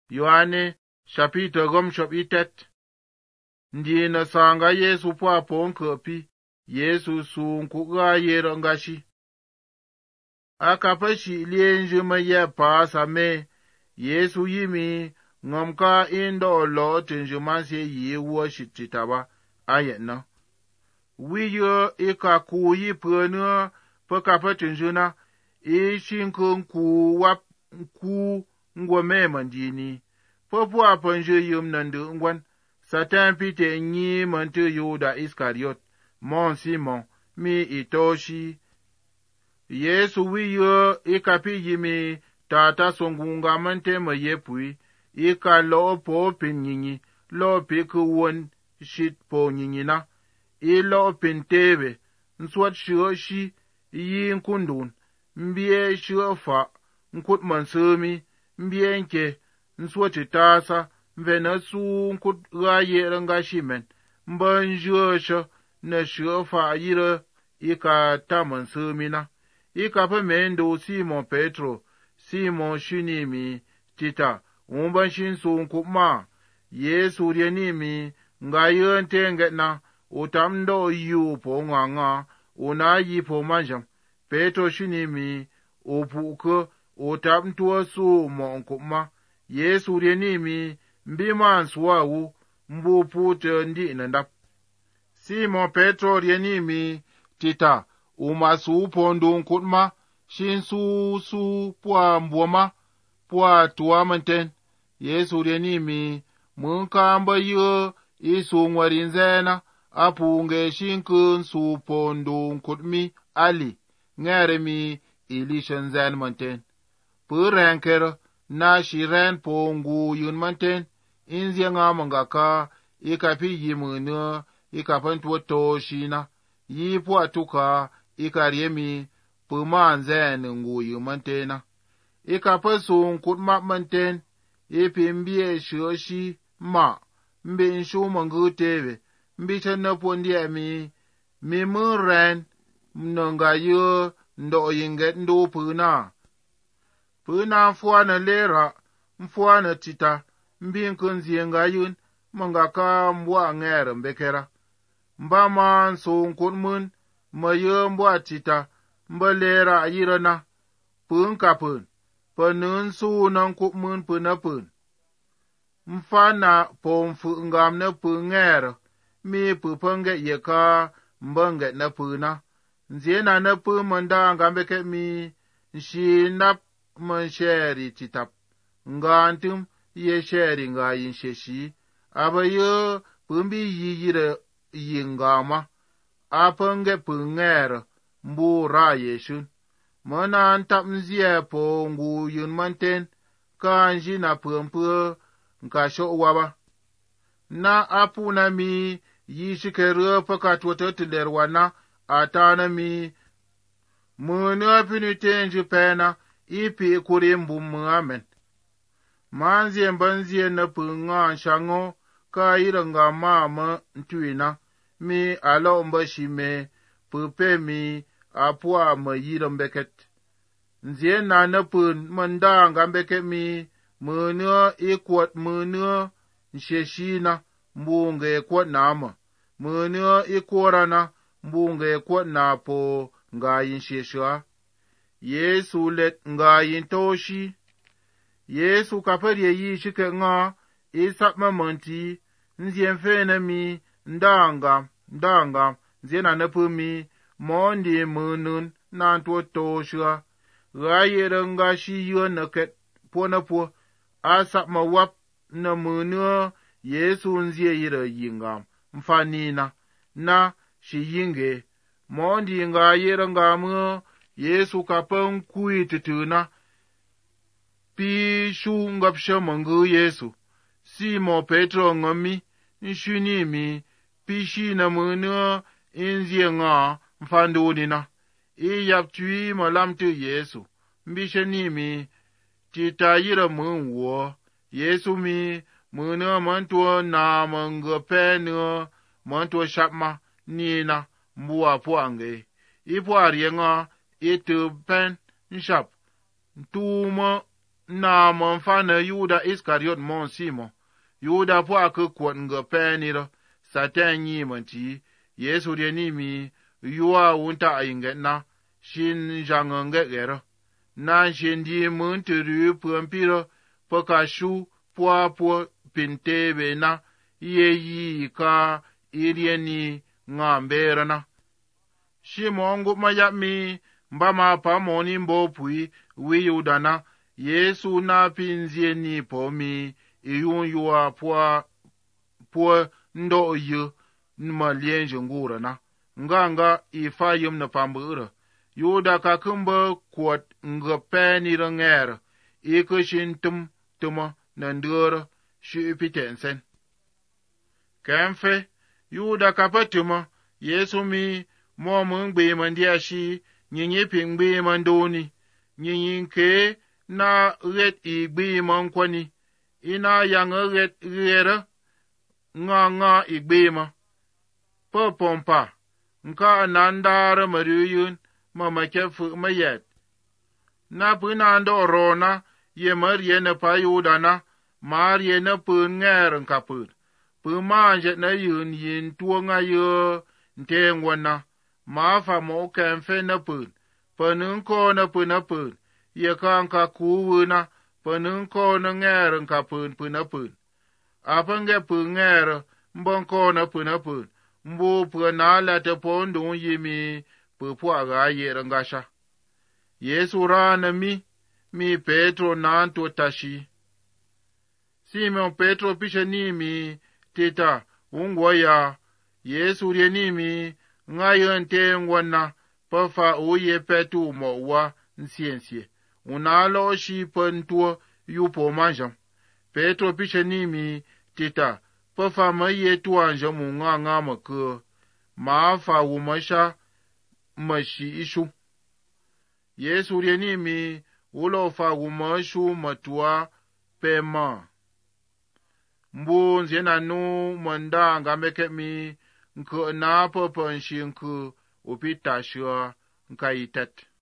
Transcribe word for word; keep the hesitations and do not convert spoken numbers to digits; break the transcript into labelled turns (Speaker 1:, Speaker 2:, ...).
Speaker 1: Yohane chapiter gom shop itet. Ndi na sanga Yesu po apon kopi. Yesu sun kuga yero ngashi. Akapashi lienje maye pa same. Yesu yimi ngamka indo lo tenjumanse yi worship chitaba ayetna. Wiyo ika kuyi pwene pakapa tenjuna. Ishinkun ku wap ku ngwame mandini. Popo apanje yum nandu ngwan. Satan pite nyi mante Yuda Iskariot. Mon Simon mi itoshi. Yesu wiyo ikapi yimi tata songunga mante mayepui. Ika lo po pin nyinyi. Lo piku won shit po nyinyi na. Ilo pin tebe. Nswat shio shi. Yi nkundun. Mbie shio fa. Nkut mansumi. Mbie nke. Nswat tasa. Mvena su nkut gaye ranga shimen. Mba njio sho. Na shio fa yire. Ika tamansumi na. Ika pa mendo Simon Petro. Simon shinimi. Tita. Umban shinsu nkupma. Yesu rienimi. Nga yente na. Utamdo yu po nganga. Una yi po manjam. Petro shinimi. Upuke. Utamtuwa su mo nkupma. Yesu rienimi. Mbima nsuwawu. Mbu pute ndi nandap. Simon Petro rienimi. Tita. Umasu pondo nkutma. Shinsu su pwa mbwama. Pwa tuwa manten. Yesu rienimi. Munka mba yu. Isu ngwarinzena. Apunge shinkun su pondo nkutmi. Ali. Ngeremi. Ilishan zen manten. Purenkere. Na shiren pongu yun manten. Inzi nga mangaka. Ikapi yimune. Ikapantuwa toshina. Yi pwa tuka. Ikariemi. Puma zen ngu yun mantena. Ikapasu nkutma manten. Ipi mbie shoshi. Ma. Mbi nshu mangu tebe. Mbi chana pondia mi. Mi muren. Mnonga yu. Ndo yinget ndo puna. Puna mfuana lera. Mfuana tita. Mbi nkunzi nga yun. Mangaka mbwa ngere mbekera. Mba man so nkutmun. Maye mbwa tita. Mba lera yirana. Pun kapun. Panun su nan kupmun puna pun. Mfana po mfu ngam na pun ngere. Mi pupange yeka. Mbange na puna. Nziena na pun manda ngambeke mi. Nshi nap man sheri titap. Ngantum ye sheri nga yin sheshi. Aba ye pumbi yiyire yingama. Apange pungere. Mbu ra yeshun. Mana antap nziye po ngu yun manten. Ka anji na pumpu. Nka sho waba. Na apu na mi. Yishikere pakatwata tilerwana. Atana mi. Mune apinite nji pena. Ipi kuri mbu muamen. Manzie mbanzie na punga shango. Ka iranga mama ntuina. Mi alo mbashi me. Pupe mi. Apua ma yirambeket. Nzie na na pun. Manda ngambeket mi. Mune ikwat mune. Nsheshina. Mbunge kwat nama. Mune ikwarana. Mbunge kwat na po. Nga yinsheshwa. Yesu let nga yintoshi. Yesu kapari yi shike nga. Isapma manti. Nzien fene mi. Ndanga. Ndanga. Nziena nepu mi. Mondi munun. Nantuwa toshwa. Gayere nga shi yu naket. Po na po. Asapma wap. Na munu. Yesu nzie yire yingam. Mfanina. Na shi yinge. Mondi nga yere nga mu. Yesu kapang kui tituna. Pi shu ngapsha mangu Yesu. Simon Petro ngami. Nshuni mi. Pi shi na munu. Inzie nga. Mfandunina. Iyap tui malamtu Yesu. Mbishani mi. Tita yira munwo. Yesu mi. Munu mantua na mangu penu. Mantua shapma. Nina. Mbua puange. Ipu arienga. Itu pen nshap. Tuma na mon fane Yuda Iskariot mon Simon. Yuda po ake kwot nge peniro, Satan yi manti, Yesu rieni mi, yuwa wunta inget na, shin jange gero. Na shin di munturu pumpiro, poka shu, pwa po pintebe na, ye yi ka irieni ngambera na. Shimongu mayami, mbama pa moni mbo pui, wi Yuda na, Yesu na pinzie ni pomi, iyun yuwa pwa, pwa ndo yu, nma lienje ngura na. Nga nga ifa yum na pambura. Yuda ka kumba kwat nga peni rangera, ika shin tum tuma na ndura, shi pitensen. Kemfe, Yuda ka patuma, Yesu mi, mo mungbe mandia shi, nyinyi pingbe mandoni, nyinyi ke, na ret igbe man kwani, ina yang ret rera, nga nga igbe ma. Pa pompa, nka anandara mariyun, mama kefu mayet. Na puna ando rona, ye marye na pa Yuda na, marye na pun nger nka pun. Pun manje na yun yin tuwa nga yu, ntengwa na, maafa mo kemfe na pun, panun ko na pun na pun. Ye ka nka kuwu na, panun ko na nger nka pun pun na pun. Apange pun nger, mbon ko na pun na pun. Mbu pun na lete pondun yimi, pupua ga ye rangasha. Yesu rana mi, mi Petro nanto tashi. Simon Petro pisha nimi, tita, ungwaya. Yesu rienimi, ngayon tengwana, pafa uye petu mowa, nsiensie. Unalo shi pentua yupo manjam. Petro pisha nimi, tita, pafa maye tuanja munga nga maka. Maafa umasha, mashi ishu. Yesu rienimi, ulofa umashu matua pema. Mbu nzena nu manda ngameke mi, nko na popo nshinko upita shua nka itet.